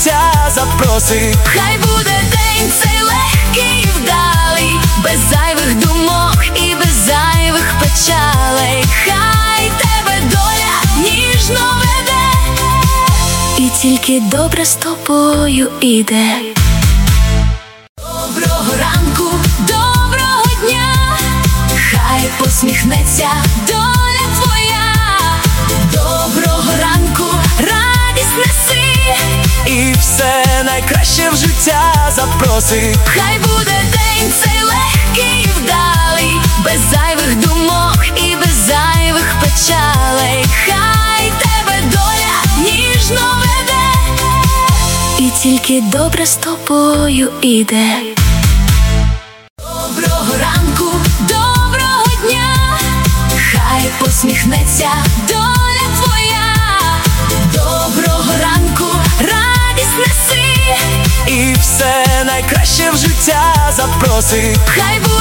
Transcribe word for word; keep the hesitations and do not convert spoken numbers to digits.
життя запроси. Хай буде день цей легкий і вдалий, без зайвих думок і без зайвих печалей. Хай тебе доля ніжно веде, і тільки добре з тобою іде. Доброго ранку, доброго дня, хай посміхнеться доля твоя. Доброго ранку, радість неси, і все найкраще в життя запроси. хай буде день цей легкий і вдалий, без зайвих думок і без зайвих печалей. Хай тебе доля ніжно веде, і тільки добре з тобою іде. Доброго ранку, доброго дня, хай посміхнеться доля твоя. Доброго ранку, радість неси, і все найкраще в життя запроси. хай буде